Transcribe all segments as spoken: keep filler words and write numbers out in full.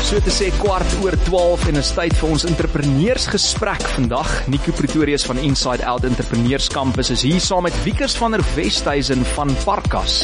so te sê kwart oor twaalf en is tyd vir ons entrepreneursgesprek vandag. Nico Pretorius van Inside Out Entrepreneurs Campus is hier saam met Wiekers van der Westhuizen van Parkas.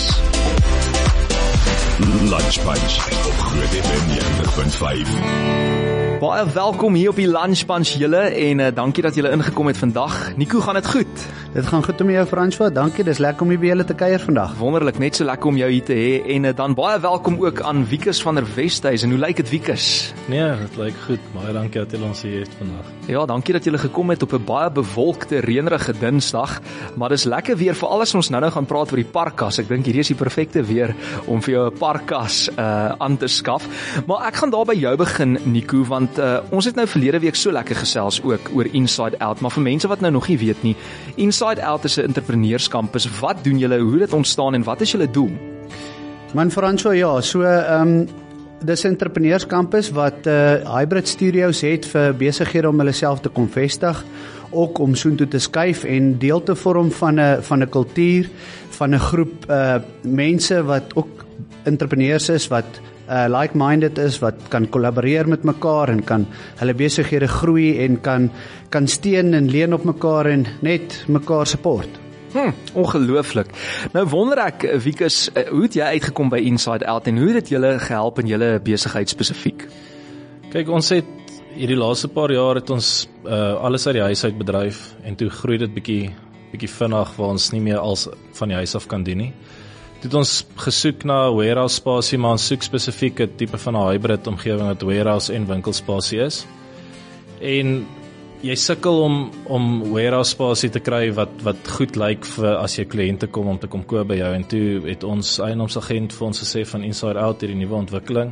Lunch Punch op Groot F M ninety point five. Baie welkom hier op die Lunch Punch julle en uh, dankie dat julle ingekom het vandag. Nico, gaan dit goed? Dit gaan goed met jou, François. Dankie, dis lekker om hier by julle te kuier vandag. Wonderlik, net so lekker om jou hier te hê en uh, dan baie welkom ook aan Wiekers van der Westhuizen. Hoe lyk dit, Wiekers? Nee, dit lyk goed. Baie dankie dat julle ons hier het vandag. Ja, dankie dat julle gekom het op 'n baie bewolkte, reënerige Dinsdag, maar dis lekker weer veral as ons nou-nou gaan praat oor die Parkas. Ek dink hierdie is die perfekte weer om vir jou 'n Parkas uh, aan te skaf. Maar ek gaan daar by jou begin, Nico, want Uh, ons het nou verlede week so lekker gesels ook oor Inside Out, maar vir mense wat nou nog nie weet nie, Inside Out is 'n entrepreneurskampus. Wat doen julle, hoe dit ontstaan en wat is julle doel? Man, François, ja, so um, dis 'n entrepreneurskampus wat uh, hybrid studios het vir besighede om hulle self te kom vestig, ook om soontoe te skuif en deel te vorm van 'n van 'n kultuur, van 'n groep uh, mense wat ook entrepreneurs is, wat Uh, like-minded is, wat kan kollaboreer met mekaar en kan hulle besighede groei en kan kan steun en leun op mekaar en net mekaar support. Hm, ongelooflik. Nou wonder ek, Wiekers, hoe het jy uitgekom by Inside Out en hoe het dit julle gehelp in julle besigheid spesifiek? Kyk, ons het hierdie laaste paar jaar het ons uh, alles uit die huis uit bedryf en toe groei dit bietjie bietjie vinnig waar ons nie meer als van die huis af kan doen nie. Het ons gesoek na warehouse spasie, maar ons soek spesifiek 'n tipe van 'n hybrid omgewing wat warehouse en winkelspasie is. En jy sukkel om om warehouse spasie te kry wat wat goed lyk vir as jy kliënte kom om te kom koop by jou. En toe het ons eienaarsagent vir ons gesê van Inside Out hierdie nuwe ontwikkeling.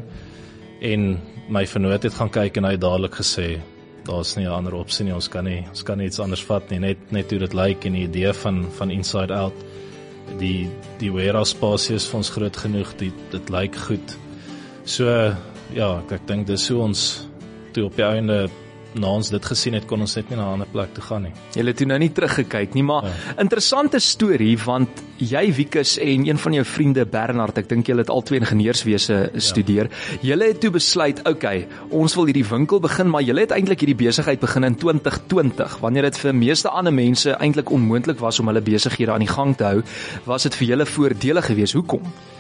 En my vernoot het gaan kyk en hy het dadelik gesê daar's nie 'n ander opsie nie, ons kan nie ons kan nie iets anders vat nie, net net hoe dit lyk en die idee van van Inside Out. Die die warehouse spasie is vir ons groot genoeg, die, dit lyk goed. So ja, ek, ek dink dis hoe ons toe op die einde na ons dit gesien het, kon ons net nie na 'n ander plek toe gaan nie. Jy het toe nou nie teruggekyk nie, maar ja. Interessante storie, want jy, Wiekers, en een van jou vriende, Bernard, ek dink julle het al twee ingenieurswese studeer, ja. Julle het toe besluit, okay, ons wil hierdie winkel begin, maar julle het eintlik hierdie besigheid begin in twintig twintig, wanneer dit vir meeste ander mense eintlik onmoontlik was om hulle besighede aan die gang te hou, was dit vir julle voordelig geweest. Hoekom?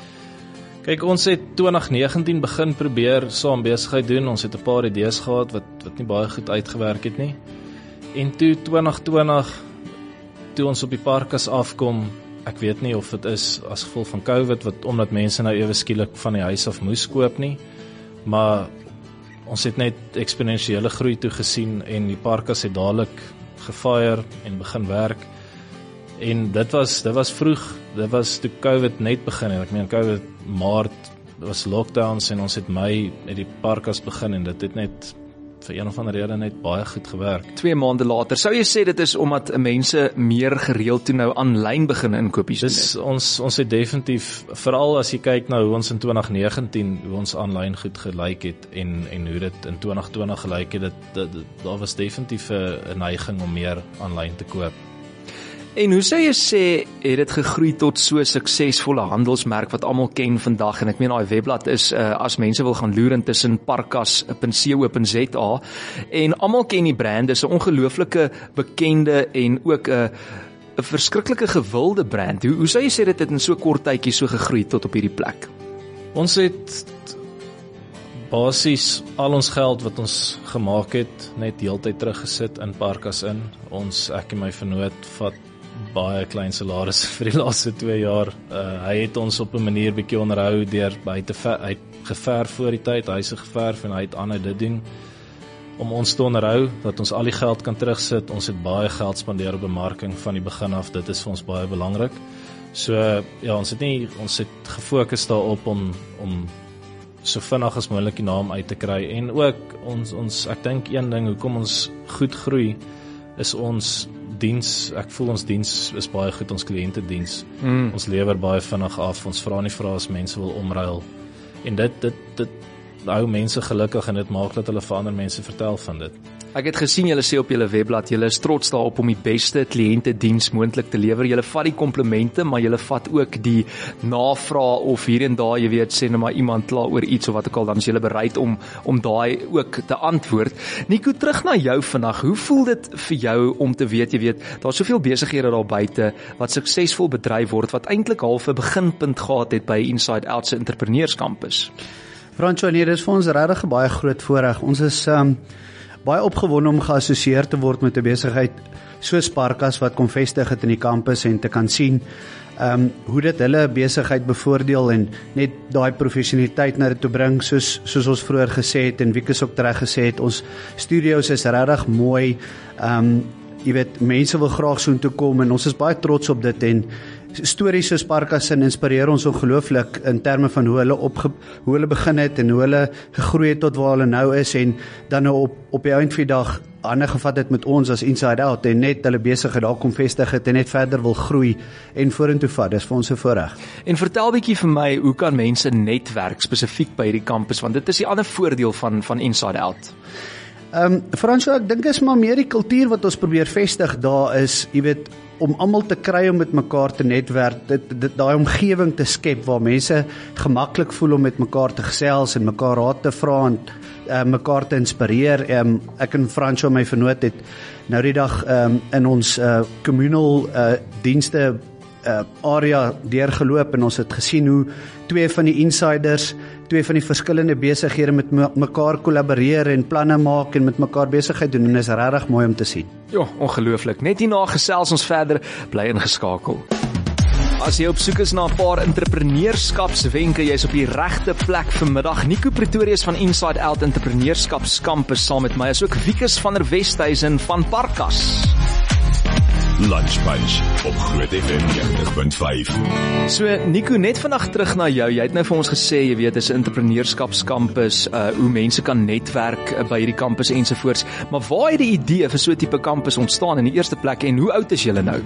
Kyk, ons het twintig negentien begin probeer saam besigheid doen. Ons het 'n paar idees gehad wat wat nie baie goed uitgewerk het nie. En toe twintig twintig, toe ons op die Parkas afkom, ek weet nie of dit is as gevolg van COVID, wat omdat mense nou ewe skielik van die huis af moes koop nie, maar ons het net eksponensiële groei toe gesien en die Parkas het dadelik gefire en begin werk. En dit was dit was vroeg, dit was toe COVID net begin en ek meen COVID Maart was lockdowns en ons het Mei met die Parkas begin en dit het net vir een of ander rede net baie goed gewerk. Twee maande later, sou jy sê dit is omdat mense meer gereeld toe nou aanlyn begin inkopies doen? Dis ons ons het definitief, veral as jy kyk na hoe ons in twintig negentien hoe ons aanlyn goed gelyk het en en hoe dit in twintig twintig gelyk het, dit, dit, dit daar was definitief 'n neiging om meer aanlyn te koop. En hoe sou jy sê, het dit gegroei tot so 'n suksesvolle handelsmerk wat almal ken vandag, en ek meen daai webblad is, uh, as mense wil gaan loer intussen parkas punt co punt za, en almal ken die brand, dis 'n ongelooflike bekende en ook 'n 'n verskriklike gewilde brand. Hoe, hoe sou jy sê dit het in so kort tydjie so gegroei tot op hierdie plek? Ons het basies al ons geld wat ons gemaak het, net heeltyd teruggesit in Parkas in. Ons, ek en my vernoot, vat baie klein salaris vir die laaste twee jaar. Uh, hy het ons op 'n manier bietjie onderhou deur by te ver, hy het geverf voor die tyd, hy se geverf en hy het aanhou dit doen om ons te onderhou, dat ons al die geld kan terugsit. Ons het baie geld spandeer op bemarking van die begin af, dit is vir ons baie belangrik. So ja, ons het nie ons het gefokus daarop om om so vinnig as moontlik die naam uit te kry en ook ons ons ek dink een ding hoekom ons goed groei is ons diens, ek voel ons diens is baie goed, ons kliëntediens. Mm. Ons lewer baie vinnig af, ons vra nie vra as mense wil omruil. En dit dit dit hou mense gelukkig en dit maak dat hulle vir ander mense vertel van dit. Ek het gesien julle sê op julle webblad, julle is trots daarop om die beste kliëntediens moontlik te lewer. Julle vat die komplimente, maar julle vat ook die navraag of hier en daar, jy weet, sê nou maar iemand kla oor iets of wat ook al, dan is julle bereid om om daai ook te antwoord. Nico, terug na jou vandag. Hoe voel dit vir jou om te weet, jy weet, daar's soveel besighede daar buite wat suksesvol bedryf word, wat eintlik half 'n beginpunt gehad het by Inside Out se entrepreneurskampus? Franco, nee, dit is vir ons regtig 'n baie groot voorreg. Ons is um, baie opgewonde om geassosieer te word met 'n besigheid soos Parkas wat kom vestig het in die kampus en te kan sien um, hoe dit hulle besigheid bevoordeel en net daai professionaliteit na dit toe bring, soos soos ons vroeër gesê het en Wieke ook reg gesê het, ons studios is regtig mooi. Um, jy weet, mense wil graag soontoe kom en ons is baie trots op dit en stories soos Parkas inspireer ons ongelooflik in terme van hoe hulle opge, hoe hulle begin het en hoe hulle gegroei het tot waar hulle nou is en dan nou op op die eind van die dag hande gevat het met ons as Inside Out en net hulle besigheid daar kom vestig het en net verder wil groei en vorentoe vat. Dis vir ons 'n voorreg. En vertel bietjie vir my, hoe kan mense netwerk spesifiek by hierdie kampus, want dit is die ander voordeel van van Inside Out. Ehm um, Fransjo, ek dink is maar meer die kultuur wat ons probeer vestig daar is, jy weet, om almal te kry om met mekaar te netwerk, dit, dit daai omgewing te skep waar mense gemaklik voel om met mekaar te gesels en mekaar raad te vra en uh, mekaar te inspireer. Um, ek en Fransjo, my vernoot, het nou die dag um, in ons uh, communal uh, dienste uh, area deurgeloop en ons het gesien hoe twee van die insiders, twee van die verskillende besighede met mekaar kollaboreer en planne maak en met mekaar besigheid doen en is regtig mooi om te sien. Ja, ongelooflik. Net hierna gesels ons verder, bly ingeskakel. As jy op soek is na 'n paar entrepreneurskapswenke, jy's op die regte plek vanmiddag. Nico Pretorius van Inside Out Entrepreneurskapskampus saam met my, is ook Wieke van der Westhuizen van Parkas. Lunch Bunch op Groot F M negentig punt vyf. So Nico, net vandag terug na jou. Jy het nou vir ons gesê, jy weet, dis 'n entrepreneurskapskampus, uh, hoe mense kan netwerk uh, by hierdie kampus ensovoorts. Maar waar het die idee vir so 'n tipe kampus ontstaan in die eerste plek en hoe oud is julle nou?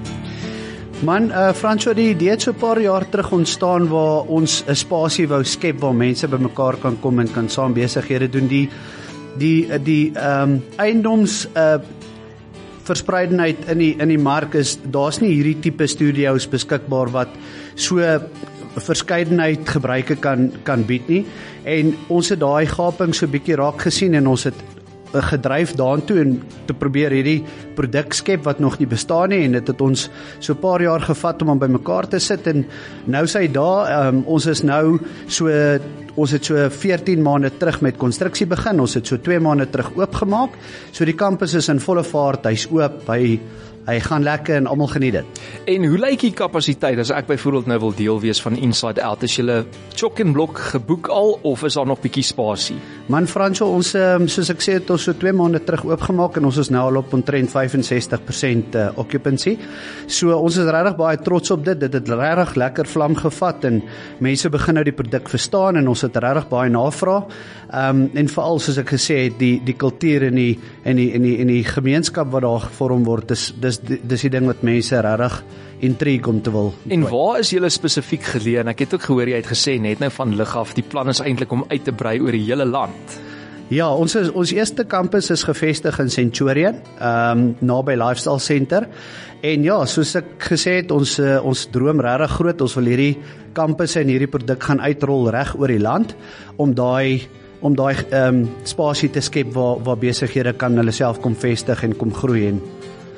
Man, uh, Fransjo, die idee het so 'n paar jaar terug ontstaan waar ons 'n spasie wou skep waar mense bymekaar kan kom en kan saam besighede doen. Die die die ehm um, eiendoms uh, verspreidenheid in die in die mark is, daar's nie hierdie tipe studios beskikbaar wat so verskeidenheid gebruike kan kan bied nie. En ons het daai gaping so 'n bietjie raak gesien en ons het gedryf daartoe en te probeer hierdie produk skep wat nog nie bestaan nie en dit het ons so 'n paar jaar gevat om hom bymekaar te sit en nou sê daar, um, ons is nou so ons het so veertien maande terug met konstruksie begin, ons het so twee maande terug oopgemaak, so die kampus is in volle vaart, hy's oop, hy Hy gaan lekker en almal geniet dit. En hoe lyk die kapasiteit as ek byvoorbeeld nou wil deel wees van Inside Out? Is julle chock en blok geboek al of is daar nog bietjie spasie? Man Fransjo, ons um, soos ek sê het ons so twee maande terug oopgemaak en ons is nou al op omtrent vyfensestig persent uh, occupancy. So ons is regtig baie trots op dit. Dit het regtig lekker vlam gevat en mense begin nou die produk verstaan en ons het regtig baie navraag. Um, en veral soos ek gesê het, die die kultuur en die en die en die en die gemeenskap wat daar gevorm word, dis dis dis die ding wat mense regtig intrigue om te wil. En waar is julle spesifiek geleë? En ek het ook gehoor jy het gesê net nou van lig af, die plan is eintlik om uit te brei oor die hele land. Ja, ons is, ons eerste kampus is gevestig in Centurion, um, naby Lifestyle Center. En ja, soos ek gesê het, ons uh, ons droom regtig groot. Ons wil hierdie kampusse en hierdie produk gaan uitrol reg oor die land om daai om daai um, spasie te skep waar waar besighede kan hulle self kom vestig en kom groei en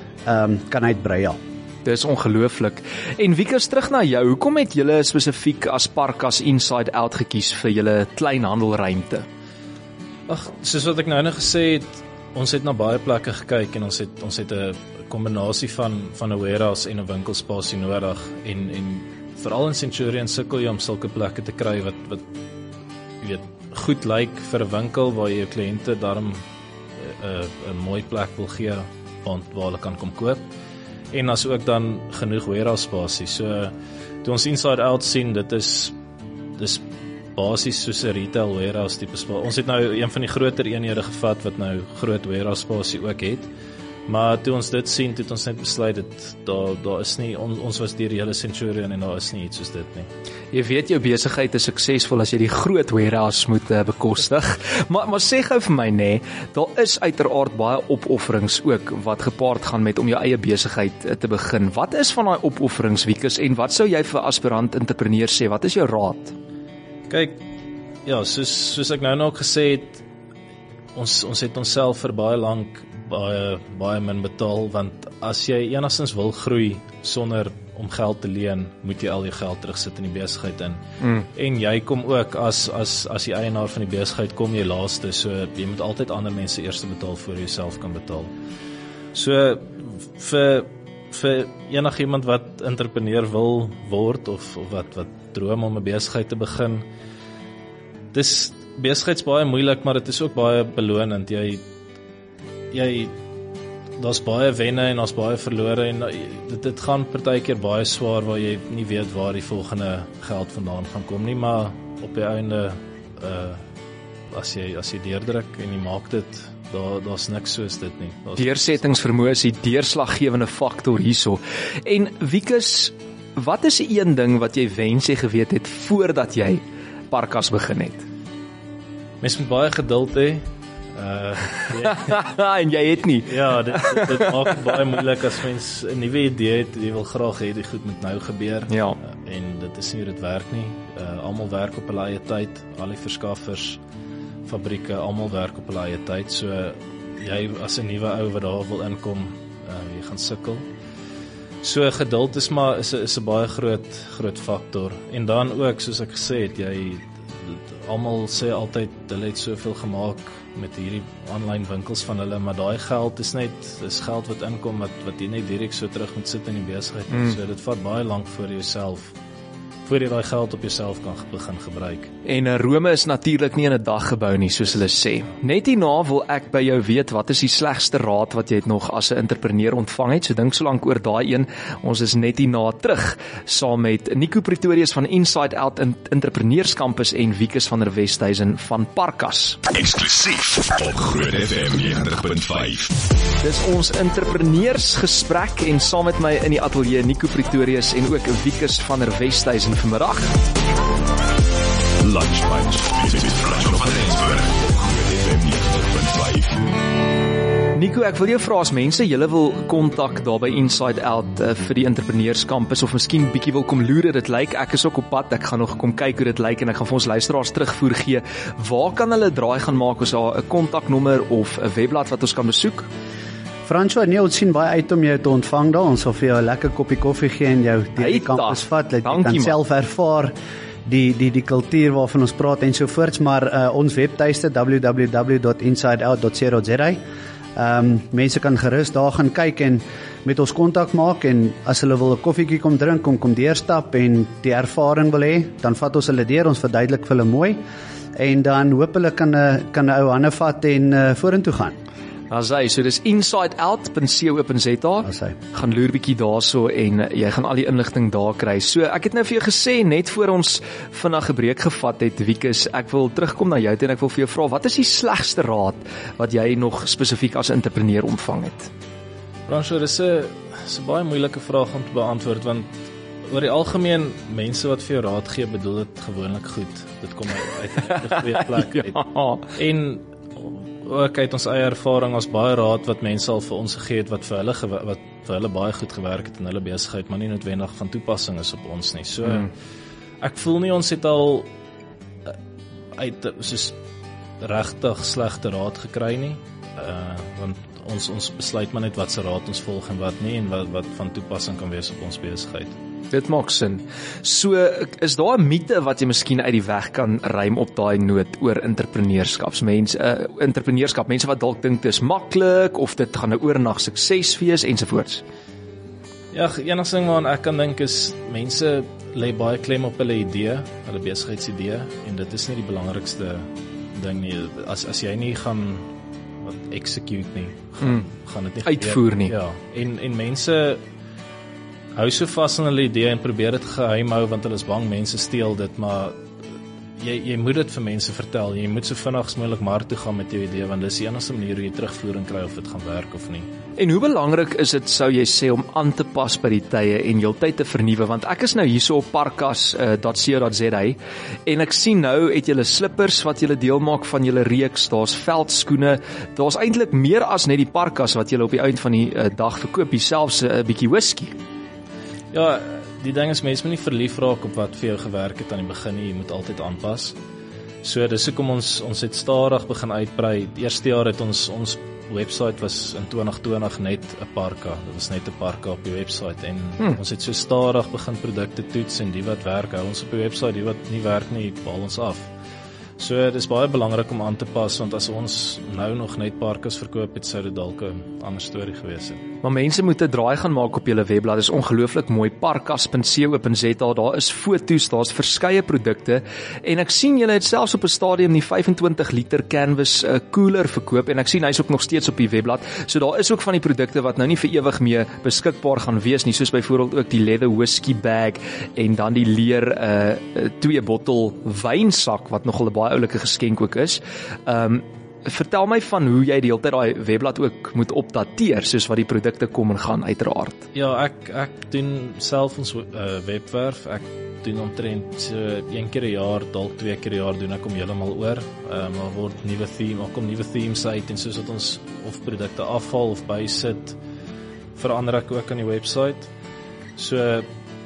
um, kan uitbrei, ja. Dis ongelooflik. En Wieke, terug na jou. Hoekom het julle spesifiek as Parkas Inside Out gekies vir julle kleinhandelruimte? Ag, soos wat ek nou net gesê het, ons het na baie plekke gekyk en ons het ons het 'n kombinasie van van 'n warehouse en 'n winkelspasie nodig en en veral in Centurion sukkel jy om sulke plekke te kry wat wat jy weet goed lyk vir 'n winkel waar jy jou kliënte daarom 'n 'n mooi plek wil gee waar hulle kan kom koop. En as ook dan genoeg warehouse spasie. So toe ons Inside Out sien, dit is dis basies soos 'n retail warehouse tipe spasie. Ons het nou een van die groter eenhede gevat wat nou groot warehouse spasie ook het, Maar toe ons dit sien, toe het ons net besluit dit daar daar is nie on, ons was deur die hele Centurion en daar is nie iets soos dit nie. Jy weet jou besigheid is suksesvol as jy die groot warehouse moet uh, bekostig. maar maar sê gou vir my nê, daar is uiteraard baie opofferings ook wat gepaard gaan met om jou eie besigheid uh, te begin. Wat is van daai opofferings, Wikus, en wat sou jy vir aspirant entrepreneurs sê? Wat is jou raad? Kyk, ja, soos soos ek nou nog gesê het, ons ons het onsself vir baie lank baie baie min betaal, want as jy enigstens wil groei sonder om geld te leen, moet jy al jou geld terugsit in die besigheid in. Mm. En jy kom ook as as as die eienaar van die besigheid kom jy laaste, so jy moet altyd ander mense eers betaal voor jy self kan betaal. So vir vir enigiemand wat entrepreneur wil word of, of wat wat droom om 'n besigheid te begin, dis besigheids baie moeilik, maar dit is ook baie belonend. Jy jy daar's baie wenne en daar's baie verlore en dit dit gaan partykeer baie swaar waar jy nie weet waar die volgende geld vandaan gaan kom nie, maar op die einde uh as jy as jy deurdruk en jy maak dit, daar daar's niks soos dit nie. Deursettingsvermoë is die deurslaggewende faktor hierso. En Wikus, wat is die een ding wat jy wens jy geweet het voordat jy Parkas begin het? Mens moet baie geduld hê. Uh, ja. En jy het nie. Ja, dit, dit, dit maak het baie moeilik as mens 'n nuwe idee het, jy wil graag hê die goed moet nou gebeur. Ja. Uh, en dit is nie hoe dit werk nie. Uh, almal werk op hulle eie tyd, al die verskaffers, fabrieke, almal werk op hulle eie tyd. So jy as 'n nuwe ou wat daar wil inkom, uh, jy gaan sukkel. So geduld is maar is 'n is 'n baie groot groot faktor. En dan ook soos ek gesê het, jy almal sê altyd hulle het soveel gemaak met hierdie online winkels van hulle, maar daai geld is net is geld wat inkom wat wat jy net direk so terug moet sit in die besigheid. Mm. So dit vat baie lank voor jy self voor jy daai geld op jouself kan begin gebruik. En Rome is natuurlik nie in 'n dag gebou nie, soos hulle sê. Net hierna wil ek by jou weet, wat is die slegste raad wat jy het nog as 'n entrepreneur ontvang het? So dink so lank oor daai een. Ons is net hierna terug saam met Nico Pretorius van Inside Out Entrepreneurs Campus en Wikus van der Westhuizen van Parkas. Eksklusief op Groot F M negentig punt vyf. Dis ons entrepreneursgesprek en saam met my in die ateljee Nico Pretorius en ook Wikus van der Westhuizen vanmiddag. Lunch Bunch met Franco van Rensburg op Groot F M negentig punt vyf. Nico, ek wil jou vra as mense julle wil kontak daar by Inside Out uh, vir die entrepreneurskampus of miskien bietjie wil kom loer hoe dit lyk. Ek is ook op pad, ek gaan nog kom kyk hoe dit lyk en ek gaan vir ons luisteraars terugvoer gee. Waar kan hulle draai gaan maak? Is daar 'n kontaknommer of 'n webblad wat ons kan besoek? François, nee, ons sien baie uit om jou te ontvang daar. Ons sal vir jou 'n lekker koppie koffie gee en jou deur die kampus vat. Jy kan self ervaar die die die kultuur waarvan ons praat en so voorts, maar uh, ons webtuiste w w w dot inside out dot co dot za. Ehm um, mense kan gerus daar gaan kyk en met ons kontak maak en as hulle wil 'n koffietjie kom drink, kom kom deurstap en die ervaring wil hê, dan vat ons hulle deur, ons verduidelik vir hulle mooi en dan hoop hulle kan 'n kan 'n ou hande vat en uh, vorentoe gaan. As hy, so dis inside out dot co dot za. As hy. Gaan loer bietjie daarso en jy gaan al die inligting daar kry. So ek het nou vir jou gesê net voor ons vinnig 'n breek gevat het, Wikus, ek wil terugkom na jou toe en ek wil vir jou vra, wat is die slegste raad wat jy nog spesifiek as entrepreneur ontvang het? Brancho, dis 'n dis 'n baie moeilike vraag om te beantwoord want oor die algemeen mense wat vir jou raad gee, bedoel dit gewoonlik goed. Dit kom uit 'n goeie plek uit. Ja. En ook uit ons eie ervaring as baie raad wat mense al vir ons gegee het wat vir hulle wat vir hulle baie goed gewerk het in hulle besigheid, maar nie noodwendig van toepassing is op ons nie. So mm. ek voel nie ons het al uit soos regtig slegte raad gekry nie. Uh want ons ons besluit maar net wat se raad ons volg en wat nie en wat wat van toepassing kan wees op ons besigheid. Dit maak sin. So, is daar 'n mite wat jy miskien uit die weg kan ruim op daai noot oor entrepreneurskapsmense, uh, entrepreneurskap, mense wat dalk dink dit is maklik of dit gaan 'n oornag sukses wees ensovoorts? Ja, enigste ding waaraan ek kan dink is mense lê baie klem op hulle idee, hulle besigheidsidee en dit is nie die belangrikste ding nie. As as jy nie gaan wat execute nie, gaan, mm. gaan dit nie uitvoer nie. Ja, en en mense hou so vas aan hulle idee en probeer dit geheim hou want hulle is bang mense steel dit, maar jy jy moet dit vir mense vertel. Jy moet so vinnig as moontlik mark toe gaan met jou idee, want dis die enigste manier hoe jy terugvoering kry of dit gaan werk of nie. En hoe belangrik is dit, sou jy sê, om aan te pas by die tye en heeltyd te vernuwe? Want ek is nou hierso op parkas dot co dot za en ek sien nou het julle slippers wat julle deel maak van julle reeks, daar's veldskoene, daar's eintlik meer as net die parkas wat julle op die eind van die uh, dag verkoop, selfs 'n uh, bietjie whisky. Ja, die ding is, mense moet nie verlief raak op wat vir jou gewerk het aan die begin nie, jy moet altyd aanpas. So dis hoekom ons ons het stadig begin uitbrei. Die eerste jaar het ons ons website was in twintig twintig net 'n parka. Dit was net 'n parka op die website en hmm. ons het so stadig begin produkte toets en die wat werk hou ons op die website, die wat nie werk nie, haal ons af. So dit is baie belangrik om aan te pas, want as ons nou nog net parkas verkoop het, sou dit dalk 'n ander storie gewees het. Maar mense moet 'n draai gaan maak op julle webblad. Dit is ongelooflik mooi, parkas punt co punt za. Daar is foto's, daar's verskeie produkte en ek sien julle het selfs op 'n stadium die vyfentwintig liter canvas uh, cooler verkoop en ek sien hy's ook nog steeds op die webblad. So daar is ook van die produkte wat nou nie vir ewig mee beskikbaar gaan wees nie, soos byvoorbeeld ook die leather whisky bag en dan die leer uh, twee bottel wynsak wat nogal 'n baie oulike geskenk ook is. Um, vertel my van hoe jy die hele tyd daai webblad ook moet opdateer, soos wat die produkte kom en gaan uiteraard. Ja, ek ek doen self ons uh, webwerf. Ek doen omtrent so een keer 'n jaar, dalk twee keer 'n jaar doen ek hom heeltemal oor. Ehm um, word nuwe theme, ook kom nuwe themes uit en soos wat ons of produkte afval of bysit, verander ek ook aan die website. So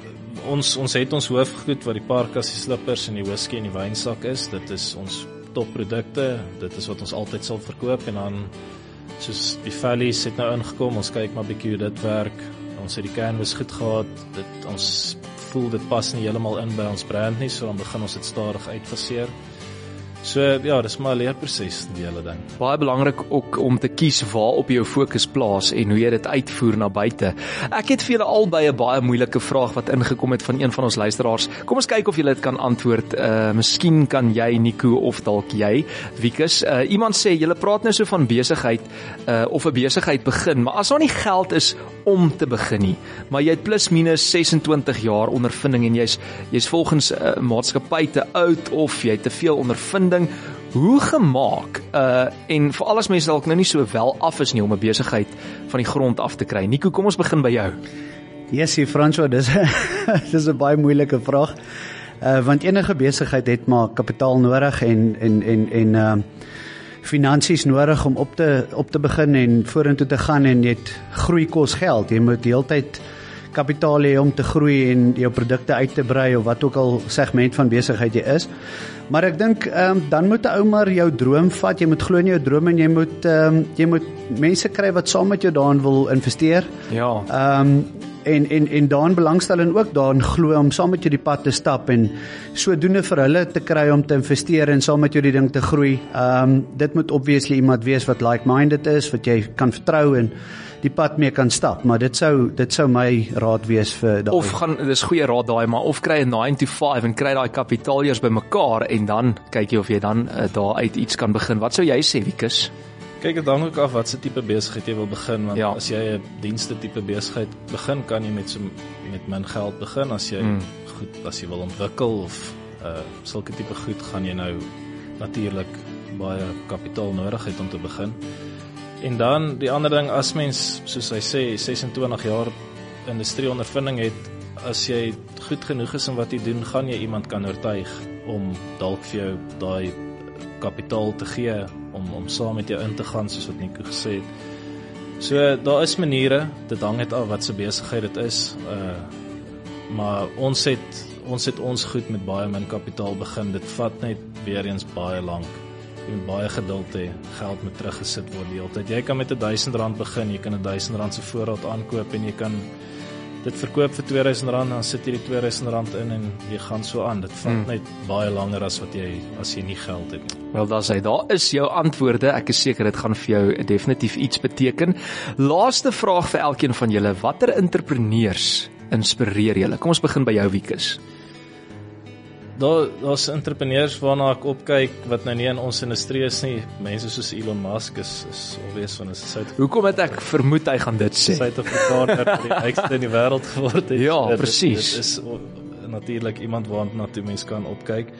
ons ons het ons hoofgoed wat die parkas, die slippers en die whisky en die wynsak is. Dit is ons topprodukte, dit is wat ons altyd sal verkoop en dan soos die Valleys het nou ingekom, ons kyk maar bietjie hoe dit werk. Ons het die canvas goed gehad, dit ons voel dit pas nie heeltemal in by ons brand nie, so dan begin ons dit stadig uitfaseer. So ja, dis maar 'n leerproses die hele ding. Baie belangrik ook om te kies waar op jou fokus plaas en hoe jy dit uitvoer na buite. Ek het vir julle albei 'n baie moeilike vraag wat ingekom het van een van ons luisteraars. Kom ons kyk of julle dit kan antwoord. Uh miskien kan jy, Nico, of dalk jy, Wikus. Uh iemand sê julle praat nou so van besigheid uh of 'n besigheid begin, maar as daar nie geld is om te begin nie, maar jy het plus minus sesentwintig jaar ondervinding en jy's jy's volgens uh, maatskappy te oud of jy het te veel ondervinding. Hoe gemaak uh, en veral as mense dalk nou nie so wel af is nie om 'n besigheid van die grond af te kry. Nico, kom ons begin by jou. Yesie, François, dis dis 'n baie moeilike vraag. Uh, want enige besigheid het maar kapitaal nodig en en en en uh, finansies nodig om op te op te begin en vorentoe te gaan, en jy het groei kos geld. Jy moet heeltyd kapitaal hê om te groei en jou produkte uit te brei of wat ook al segment van besigheid jy is. Maar ek dink um, dan moet 'n ou maar jou droom vat. Jy moet glo in jou droom en jy moet um, jy moet mense kry wat saam met jou daarin wil investeer. Ja. Ehm um, en en en daarin belangstel en ook daarin glo om saam met jou die pad te stap en sodoende vir hulle te kry om te investeer en saam met jou die ding te groei. Ehm um, dit moet obviously iemand wees wat like-minded is, wat jy kan vertrou en die pad mee kan stap, maar dit sou dit sou my raad wees vir daai. Of gaan, dis goeie raad daai, maar of kry 'n nine to five en kry daai kapitaal eers bymekaar en dan kyk jy of jy dan uh, daar uit iets kan begin. Wat sou jy sê, Wikus? Kyk, dit hang ook af wat se tipe besigheid jy wil begin, want ja. as jy 'n dienste tipe besigheid begin, kan jy met so met min geld begin. As jy mm. goed, as jy wil ontwikkel of uh, sulke tipe goed, gaan jy nou natuurlik baie kapitaal nodig het om te begin. En dan die ander ding, as mens, soos hy sê, sesentwintig jaar industrieondervinding het, as jy goed genoeg is in wat jy doen, gaan jy iemand kan oortuig om dalk vir jou daai kapitaal te gee, om, om saam met jou in te gaan, soos wat Nico gesê het. So, daar is maniere, dit hang net af wat se besigheid dit is, uh, maar ons het, ons het ons goed met baie min kapitaal begin, dit vat net weer eens baie lank. Jy moet baie geduld hê, geld moet teruggesit word die hele tyd. Jy kan met een duisend rand begin, jy kan een duisend rand se voorraad aankoop en jy kan dit verkoop vir twee duisend rand, dan sit jy die twee duisend rand in en jy gaan so aan. Dit vat hmm. net baie langer as wat jy as jy nie geld het nie. Wel, daar sê, daar is jou antwoorde. Ek is seker dit gaan vir jou definitief iets beteken. Laaste vraag vir elkeen van julle, watter entrepreneurs inspireer julle? Kom ons begin by jou, Wikus. Daar daar's entrepreneurs waarna ek opkyk wat nou nie in ons industrie is nie. Mense soos Elon Musk is is obvious van 'n Suid. Hoekom het ek vermoed hy gaan dit sê? Suid-Afrikaner wat die rykste in die wêreld geword het. Ja, dit, presies. Dit is natuurlik iemand waarna toe mense kan opkyk.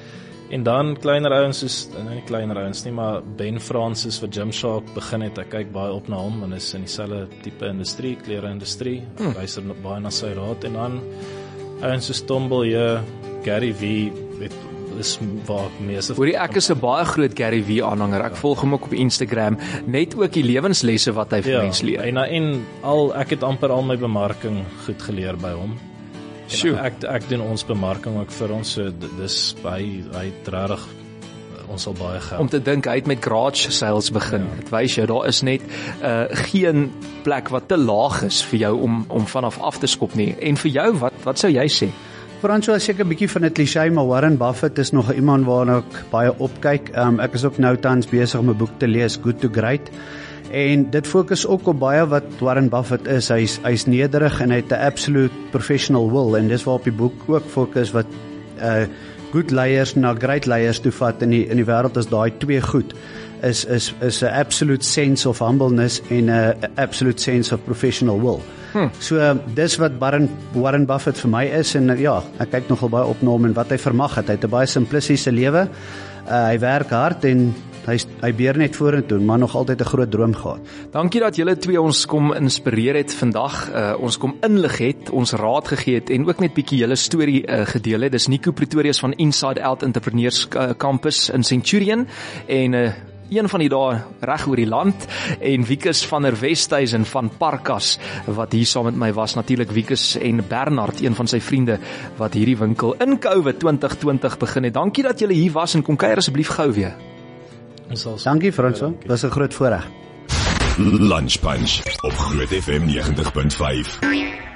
En dan kleiner ouens soos, nou nie kleiner ouens nie, maar Ben Francis wat Gymshark begin het, ek kyk baie op na hom, want hy is in dieselfde tipe industrie, klere-industrie, hmm. luister baie na sy raad, en dan ouens soos Tom Bolle, Gary V, weet, dis waar ek meeste... Hoorie, ek is 'n baie groot Gary V aanhanger, ek volg hom ook op Instagram, net ook die lewenslesse wat hy vir ja, mense leer. En, en al, ek het amper al my bemarking goed geleer by hom. En ek, ek doen ons bemarking ook vir ons, so dis, hy, hy het regtig ons sal baie geld. Om te dink, hy het met garage sales begin, ja. Het wys jou, daar is net uh, geen plek wat te laag is vir jou om, om vanaf af te skop nie. En vir jou, wat, wat sou jy sê? Francois is seker 'n bietjie van 'n cliché, maar Warren Buffett is nog iemand waarna ek baie opkyk. Um, ek is ook nou tans besig om 'n boek te lees, Good to Great. En dit fokus ook op baie wat Warren Buffett is. Hy's hy's nederig en hy het 'n absolute professional will, en dis waarop die boek ook fokus wat uh good leiers na great leiers toe vat in die in die wêreld. Is daai twee goed is is is 'n absolute sense of humbleness en 'n absolute sense of professional will. Hmm. So uh, dis wat Warren Warren Buffett vir my is, en uh, ja, ek kyk nogal baie op na hom en wat hy vermag het. Hy het 'n baie simplistiese lewe. Uh, hy werk hard en hy hy beer net vorentoe, maar nog altyd 'n groot droom gehad. Dankie dat julle twee ons kom inspireer het vandag, uh, ons kom inlig het, ons raad gegee het en ook net bietjie julle storie uh, gedeel het. Dis Nico Pretorius van Inside Out Entrepreneurs Campus in Centurion en uh, een van die dae reg oor die land, en Wikus van der Westhuizen van Parkas wat hier saam met my was, natuurlik Wikus en Bernard, een van sy vriende wat hierdie winkel in COVID twintig twintig begin het. Dankie dat julle hier was en kom kuier asseblief gou weer. Dankie Franso, dit was 'n groot voorreg. Lunch Punch op Groot F M negentig punt vyf.